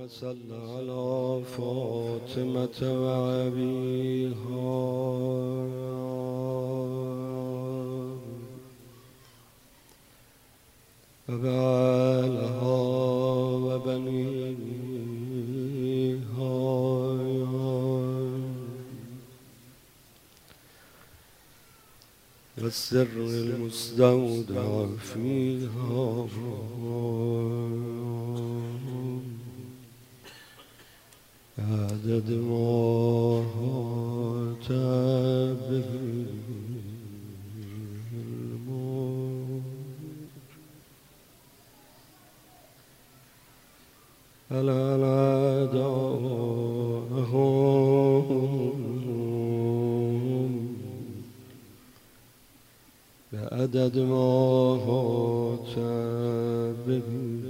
صل على فاطمة وأبيها وبعلها وبنيها والسر المستودع فيها عدد ما هات به الموت على أعداءهم بعدد ما هات به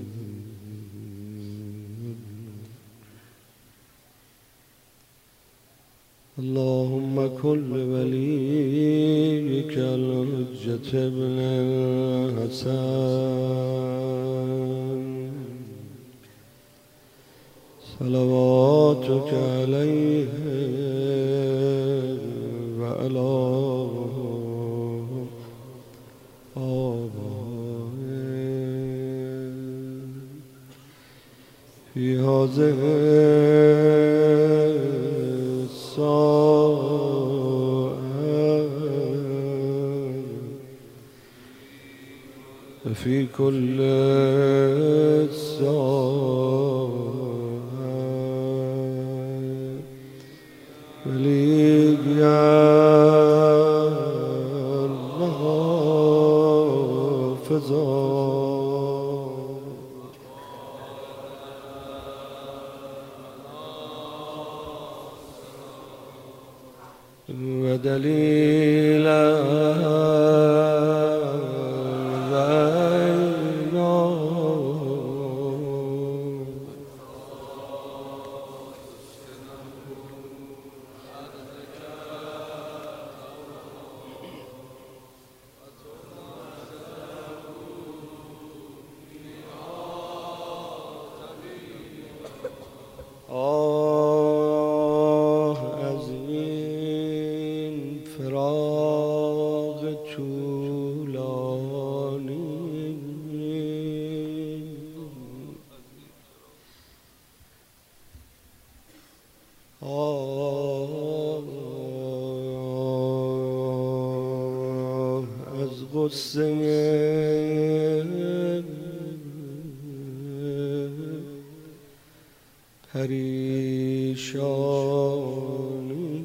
اللهم كن لوليك الحجة ابن الحسن صلواتك عليه وعلى آبائه في هذه وفي كل ساعة وليك يا الله حافظا ودليلا از این فراق طولانی از غصه پریشانی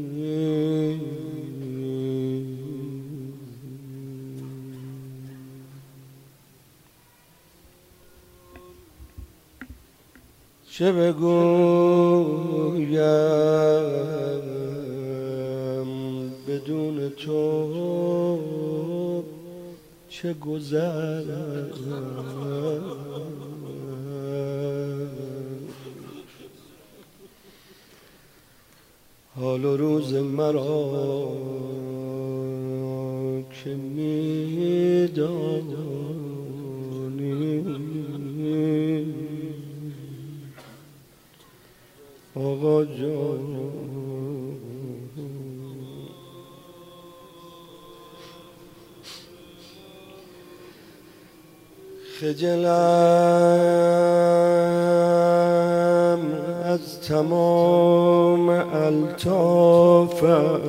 چه بگویم بدون تو چه گذر حال و روز مرا که میدانی آقا جان خجلم از تمام الطافت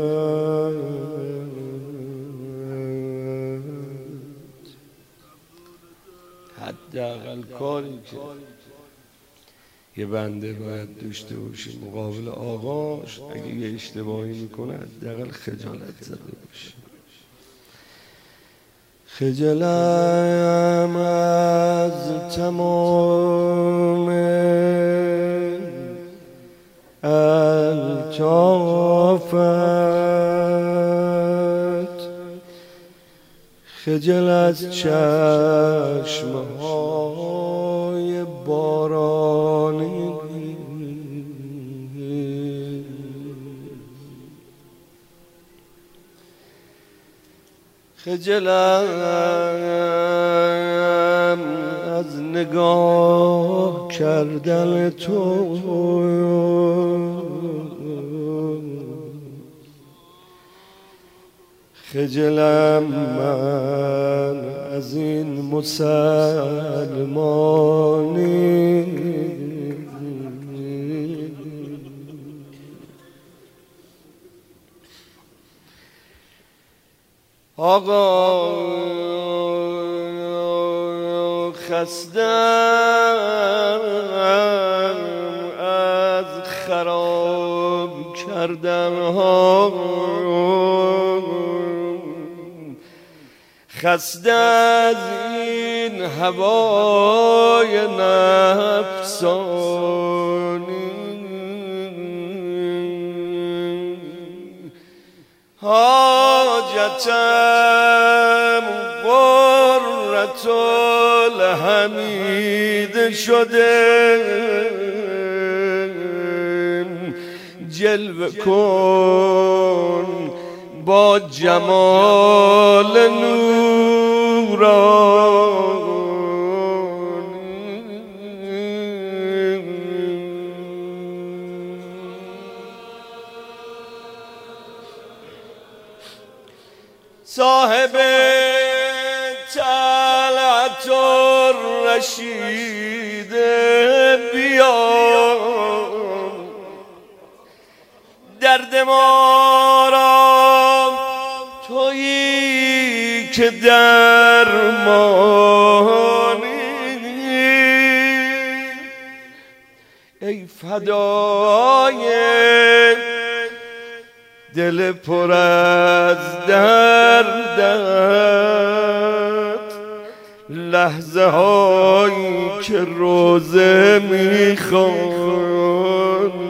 حداقل کاری که یه بنده باید داشته باشه مقابل آقاش اگه یه اشتباهی میکنه حداقل خجالت زده باشه. خجلم از تمام الطافت خجل از چشمهای بارانی خجلم از نگاه کردن تو خجلم من از این مسلمانی آقا خستم از خراب کردن ها خسته از این هوای نفسانی حاجتم قرة الحمید شده جلوه کن با جمال نورانی صاحب طلعت الرشید بیا درد ما را تویی که درمانی ای فدای دل پر از دردت لحظه هایی که روزه میخوانی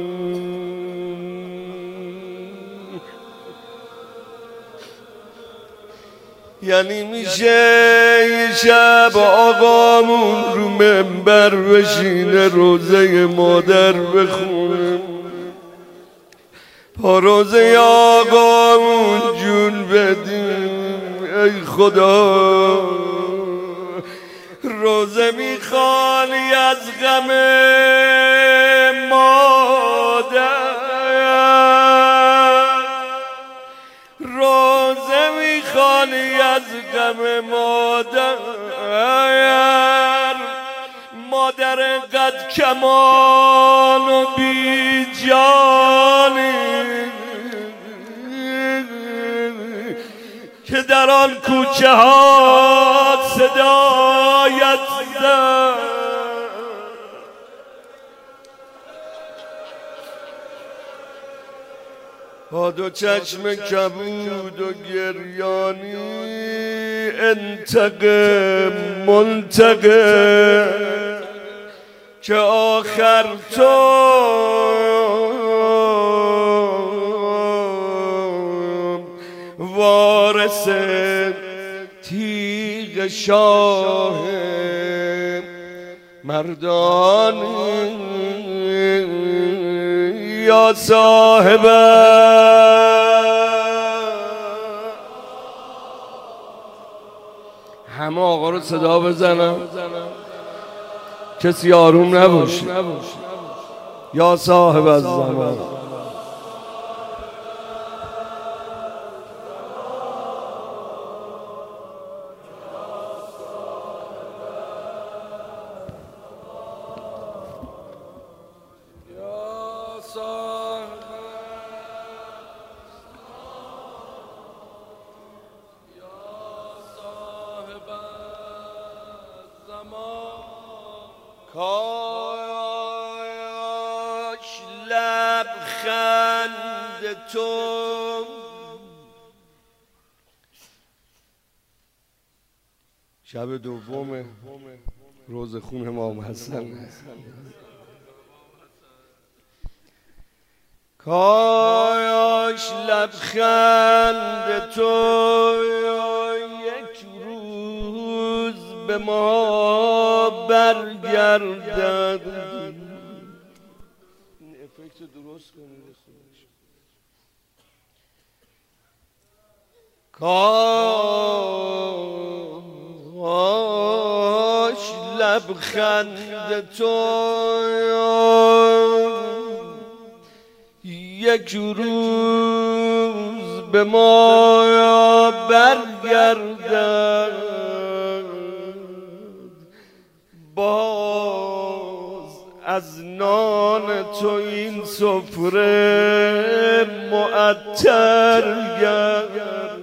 یعنی میشه یه شب آقامون رو منبر بشینه روزه مادر بخونه پا روزه آقامون جون بدیم ای خدا روزه میخوانی از غم مادر روزه میخوانی از غم مادر قد کمان و بی جانی که در آن کوچه ها صدایت زد با دو چشم کبود و گریانی انتقم منتقم که آخر تو وارث تیغ شاه مردانی یا صاحب همه آقا رو صدا بزنم کسی آروم نباشه یا صاحب از زمان کاش لبخند تو شب دوم روز خون امام حسن کاش لبخند تو یک روز به ما برگردد این افکت درست کنید کاش لبخند تو یک روز به ما برگردد، باز از نان تو این سفره معطر گردد.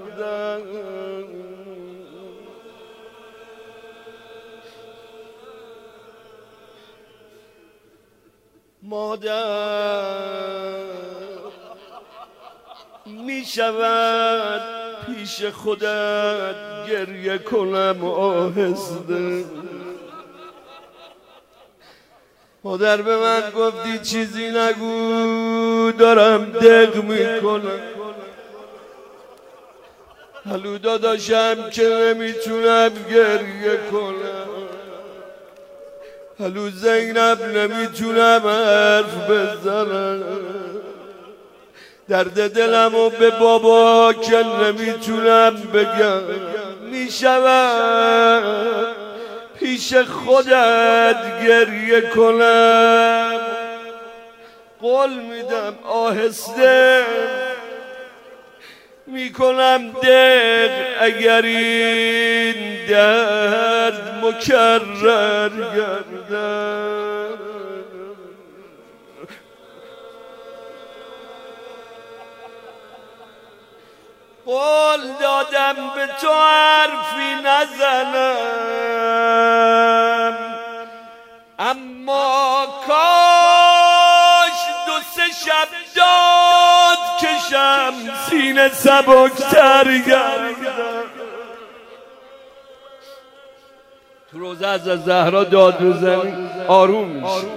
مادر می شود پیش خودت گریه کنم آهسته. مادر به من گفتی چیزی نگو، دارم دق میکنم. هلو داداشم که نمیتونم گریه کنم، هلو زینب نمیتونم حرف بزنم، درد دلمو به بابا که نمیتونم بگم. میشود پیش خودت گریه کنم، قول میدم آهسته میکنم دق اگر این درد مکرر گردد. قول دادم به تو حرفی نزنم، اما کاش دو سه شب داد کشم سینه سبکتر گردم. تو روزه از زهرا داد بزنی آروم میشه.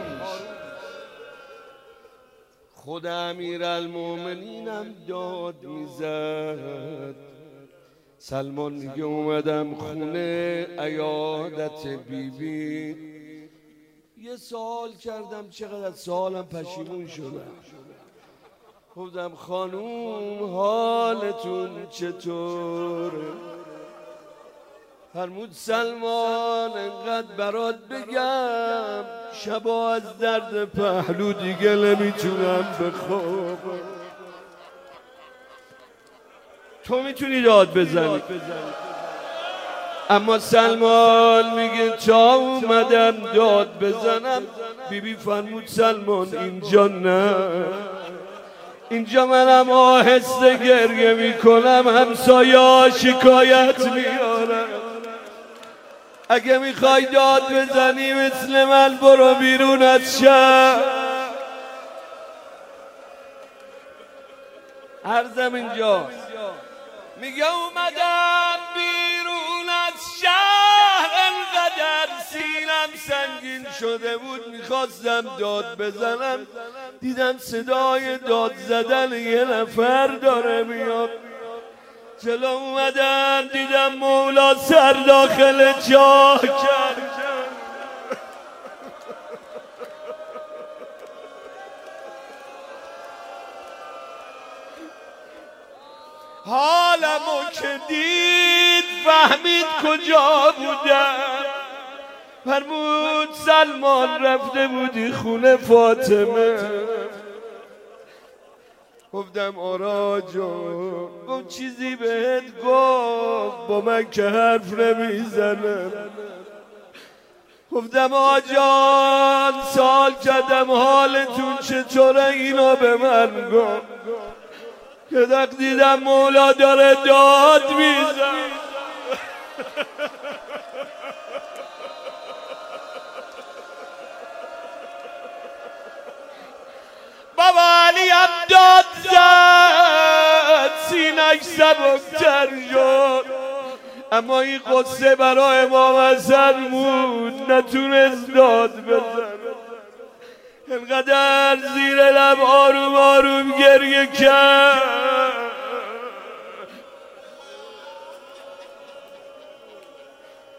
خود امیرالمومنینم داد میزد. سلمان میگه اومدم خونه عیادت بیبی، یه سوال کردم چقدر از سوالم پشیمون شدم. گفتم خانوم حالتون چطوره؟ فرمود سلمان انقدر برات بگم شبا از درد پهلو دیگه نمیتونم بخوابم. تو میتونی داد بزنی، اما سلمان میگه تا اومدم داد بزنم بیبی فرمود سلمان اینجا نه، اینجا منم آهسته گریه میکنم، همسایه شکایت میارم. اگه میخوای داد بزنی مثل من برو بیرون از شهر. عرضم اینجا میگه اومدم بیرون از شهر، انقدر سینم سنگین شده بود میخواستم داد بزنم، دیدم صدای داد زدن یه نفر داره میاد. جلو اومدم دیدم مولا سر داخل جا کرد. حالمو که دید فهمید کجا بودم. فرمود سلمان رفته بودی خونه فاطمه. گفتم آرا جان. گفت چیزی بهت گفت؟ با من که حرف نمیزنم. گفتم آجان سال کردم حالتون چطوره؟ اینو به من گفت. که دق دیدم مولا داره داد میزن. بابا علی هم داد زد، سینش سبکتر شد، اما این قصه برای امام حسن بود، نتونست داد بزن. انقدر زیر لب آروم آروم گریه کرد.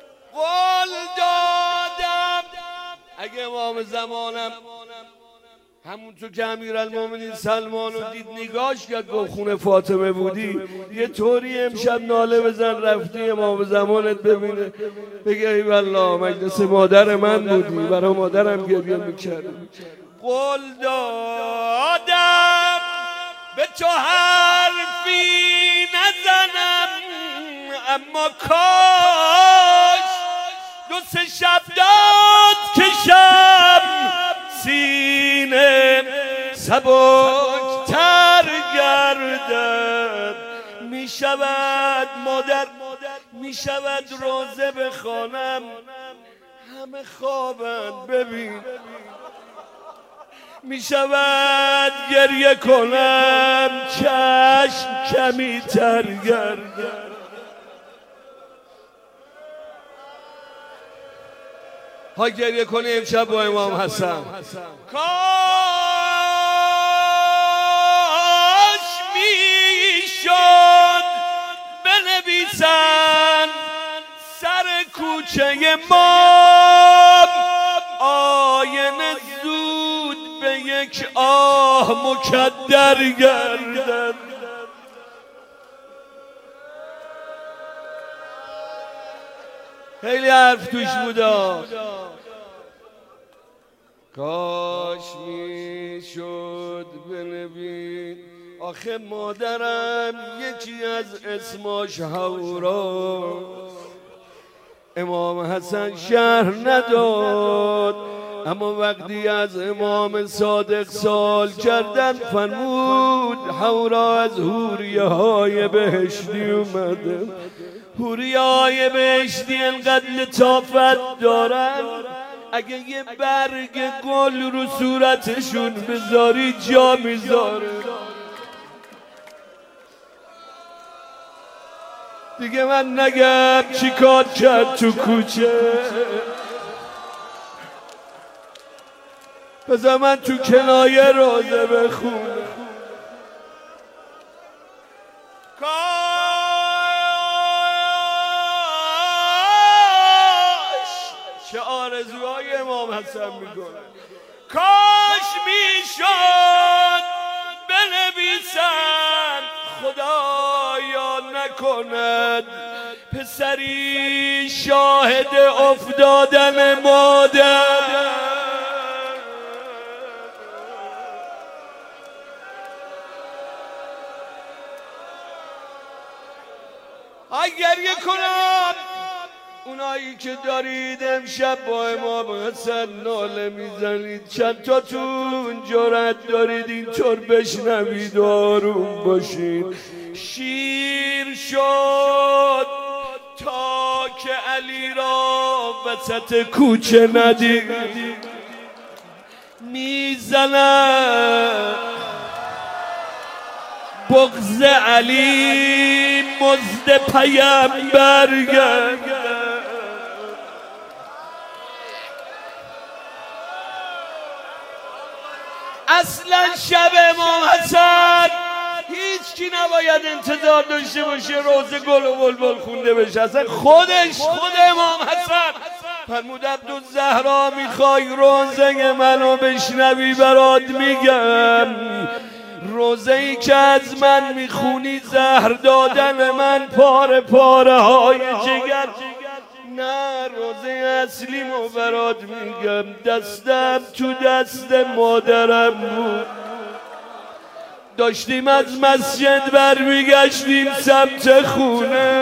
قول دادم اگه امام زمانم همونطور که امیرالمومنین سلمان رو دید نگاش کرد گفت خونه فاطمه بودی یه طوری امشب ناله بزن رفتی امام زمانت ببینه بگه ای والله مجلس مادر من بودی برای مادرم گریه میکردی. قول دادم به تو حرفی نزنم اما کاش دو سه شب داد کشم سینه سبکتر گردد. می شود مادر می شود روزه بخوانم همه خوابند ببین می شود گریه کنم چشم کمی تر گردد. ها گریه کنی امشب با امام حسن. کاش میشد بنویسن سر کوچه ما آینه زود به یک آه مکدر گردد. خیلی حرف توش بودا. کاش میشد بنویس آخه مادرم یکی از اسماش هورا امام حسن شهر نداد اما وقتی از امام صادق سوال کردن فرمود هورا از حوریه های بهشتی اومده. حوریه های بهشتی انقدر لطافت دارن اگه یه برگ گل رو صورتشون بذاری جا میذاره. دیگه من نگم چی کار کرد تو کوچه بذار من تو کنایه روزه بخونم. چه آرزوهای امام حسن میکنه. کاش میشد بنویسن خدایا نکند پسری شاهد افتادن مادر. گریه کنم اونایی که دارید امشب با امام حسن ناله میزنید چند تاتون جرأت دارید اینطور بشنوید و آروم باشید. شیر شد تا که علی را وسط کوچه ندید میزند بغض علی مزد پیامبر گردد. اصلا شب امام حسن هیچ کی نباید انتظار داشته باشه روزه گل و بلبل خونده بشه. اصلا خود امام حسن فرمود عبدالزهرا میخوای روزه منو بشنوی برات میگم روزه ای که از من میخونی زهر دادن من پاره پاره های جگر. نه روزه اصلیمو برات میگم دستم تو دست مادرم بود. داشتیم از مسجد برمیگشتیم سمت خونه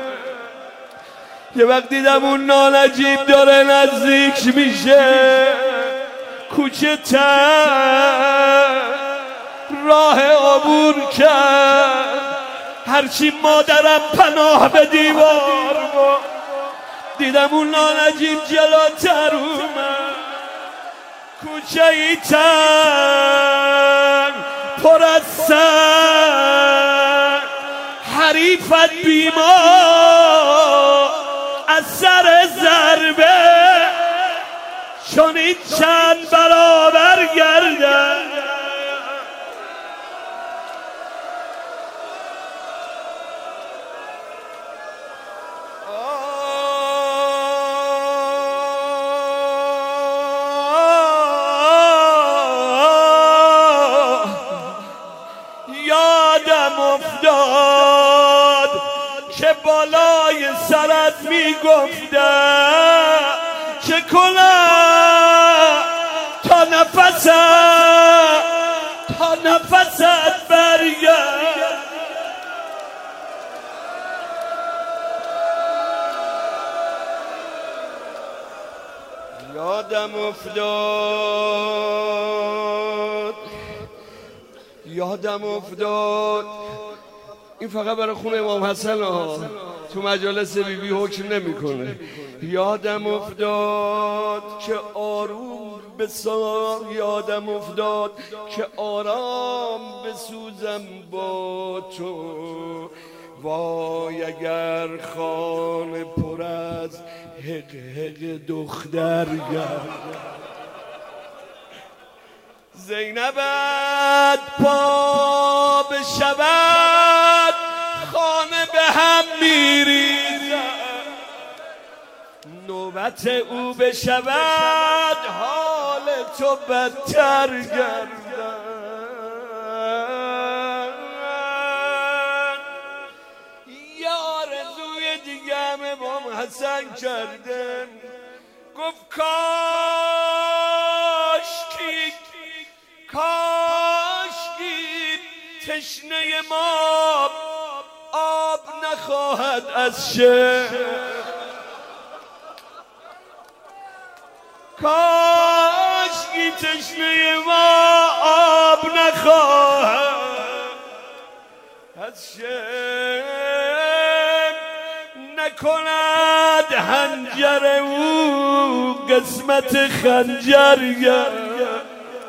یه وقت دیدم اون نانجیب داره نزدیک میشه کوچه تر راه عبور کرد هرچی مادرم پناه به دیوار دیدم اون نانجیب جلوتر اومد کوچه ای تر پر از سر حریفت بیمار از سر ضربه چون این چند برابر گردد. بالای سرت میگفتم چه کنم تا نفست برگرد. یادم افتاد این فقط برای خون امام حسن ها، تو مجالس بیبی حکم نمیکنه. یادم افتاد که آروم بسار، یادم افتاد که آرام بسوزم با تو. وای اگر خانه پر از حق دختر گرد، زینبت پا بشود خانه به هم میریزد، نوبت او بشود حال تو بدتر گردد. یه آرزوی دیگه هم امام حسن کردن، گفت کاشکی تشنه ما آب نخواهد از شهر، کاشکی تشنه ما آب نخواهد از شهر، نکند حنجر او قسمت خنجر گردد.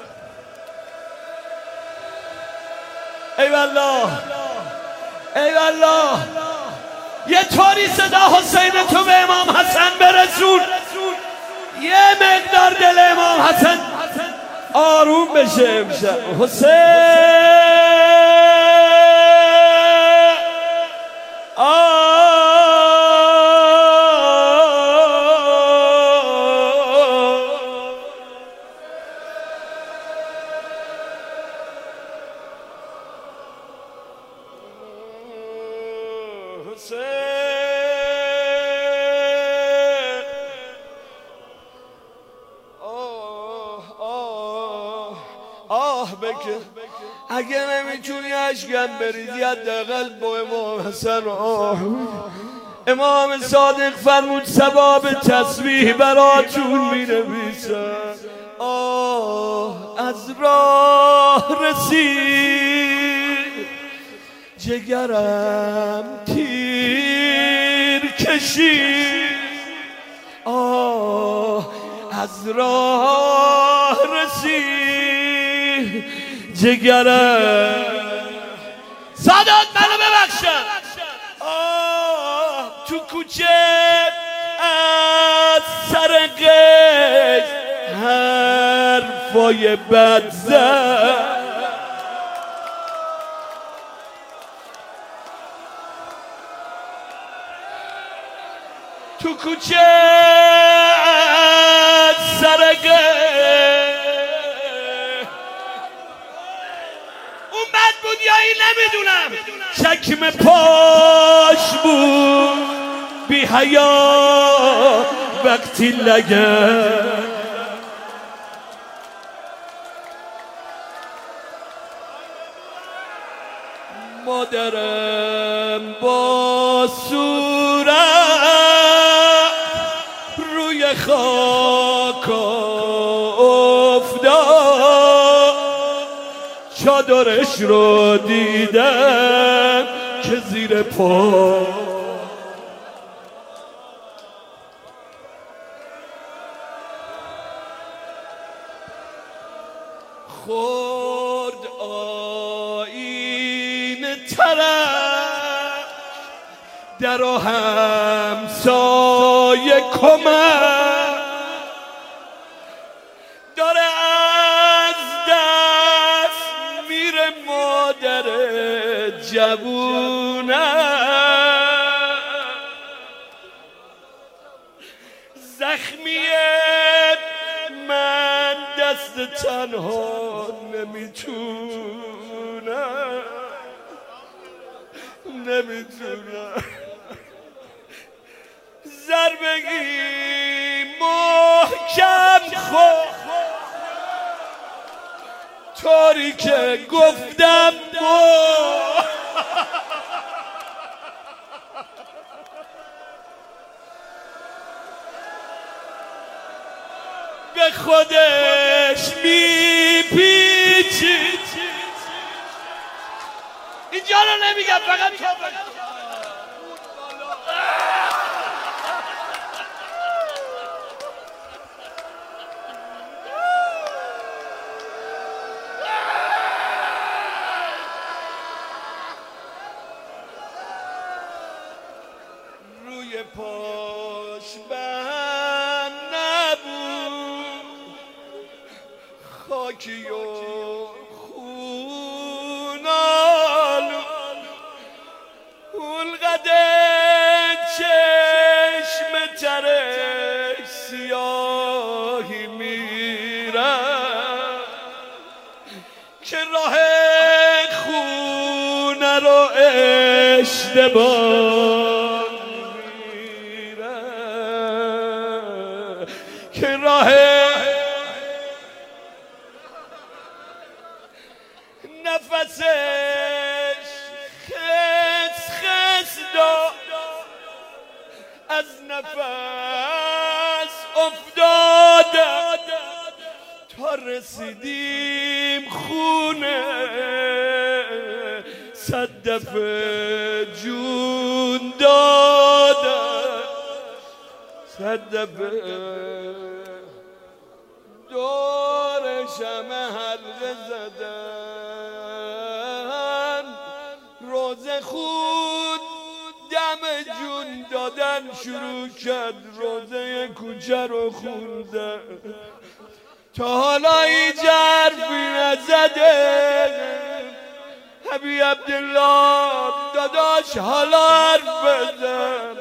ای والله ای والله، یه طوری صدا حسین تو به امام حسن برسون یه مقدار دل امام حسن آروم بشه امشب. حسین بکن، اگه نمیتونی اشکم بریزی حداقل با امام حسن آه. امام صادق فرمود ثواب تسبیح براتون مینویسم. آه از راه رسید جگرم تیر کشید، آه از راه رسید جگرم. سادات منو ببخشم. آه تو کوچه از سر قیش حرفای بد زد، تو کوچه از سر قیش اون بد بود یا این نمیدونم، شکم پاش بود بی حیا وقتی لگد، مادرم با صورت روی خاک افتاد، چادرش رو دیدم که زیر پا خورد آیین طرف در و همسایه کمک داره از دست میره مادر جوونه، زخمیه من دست تنها نمیتونم ضربگی محکم خود طوری که گفتم به خودش میپیچید. اینجا رو نمیگم، فقط تو روی پاش بند نبود خاکی و خونالو، اون قدر چشم ترش سیاهی میره که راه خونه رو اشتباه میره، که راه نفسش خس خس داد، از نفس افتاده تا رسیدیم خونه، صد دفعه جون داده، صد دفعه دورش همه حلقه زدن، روزه خود دم جون دادن شروع کرد، روزه کوچه رو خوندن. تا حالا هیچ حرفی نزده حبیب عبدالله داداش، حالا حرف بزن،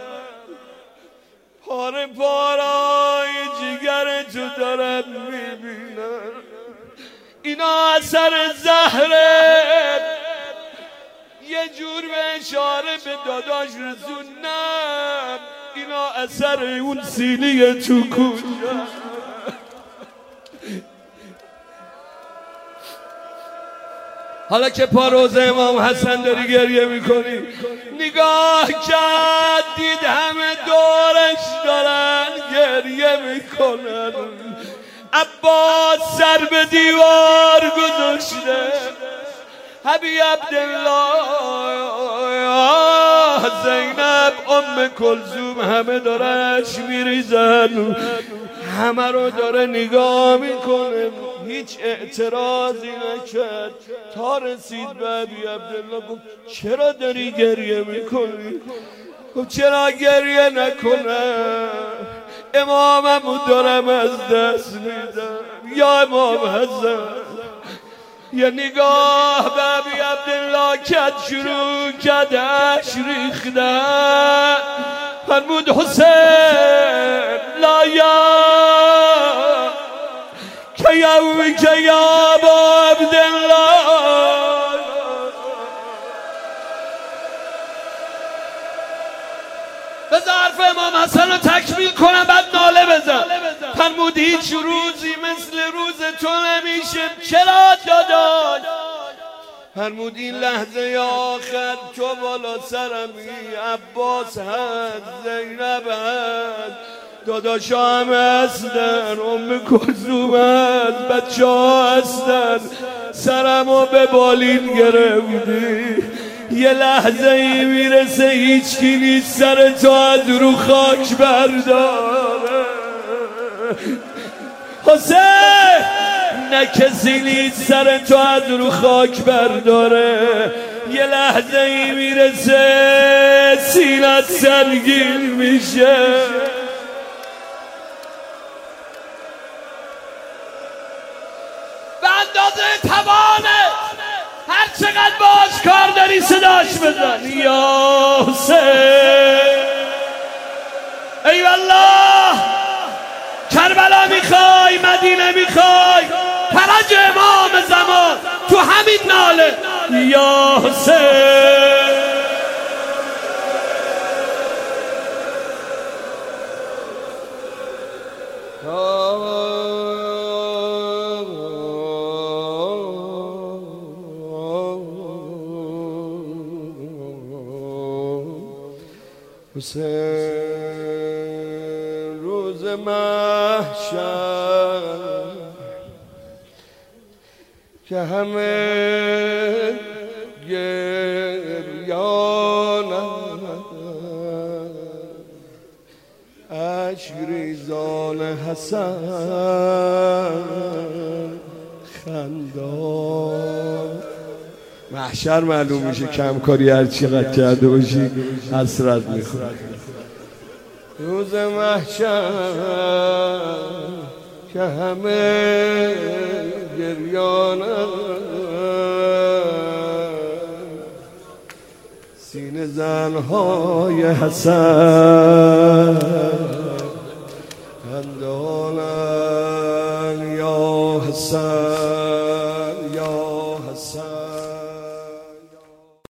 پاره پارای جگر تو دارن میبینن، اینا اثر زهره. یه جور به اشاره به داداش رسونم، اینا اثر اون سیلی تو کجا. حالا که پا روز امام حسن داری گریه میکنی، نگاه کرد دید همه دورش دارن گریه میکنن. عباس سر به دیوار گذاشته، حبیب عبدالله، زینب، ام کلثوم همه دارش میریزن، همه رو داره نگاه میکنه، هیچ اعتراضی نکرد تا رسید به حبیب عبدالله. گفت چرا داری گریه میکنی؟ گفت چرا گریه نکنم، اماممو دارم از دست میدم. یا امام حسن یه نگاه به حبیب عبدالله کرد، شروع کردش ریختن، فرمود حسین لا یا که یومی که یا با عبدالله. بذار حرف امام حسن رو تکمیل کنم بعد ناله بزن. فرمود هیچ روزی مثل روز تو نمیشه. چرا داداش؟ فرمود این لحظه آخر تو بالا سرمی، عباس هست، زینب هست، داداشا هم هستن، ام کلثوم هست، بچه ها هستن، سرمو به بالین گرفتی. یه لحظه ای میرسه هیچ کی نیست سر تو از رو خاک برداره. حسین نه کسی نیست سر تو از رو خاک برداره. یه لحظه ای میرسه سینت سنگین میشه. به اندازه توانه هر چقدر باش کار داری صداش بزن. یا حسین ای والله، کربلا میخوای، مدینه میخوای، فرج امام زمان تو همین ناله. یا حسین حسین روز محشر که همه گریانند، اشک ریزان حسن خندان. محشر معلوم میشه کم کاری هر چقدر کرده باشی حسرت میخوری. روز محشر که همه گریانند، سینه زنهای حسن خندانند. یا حسن یا حسن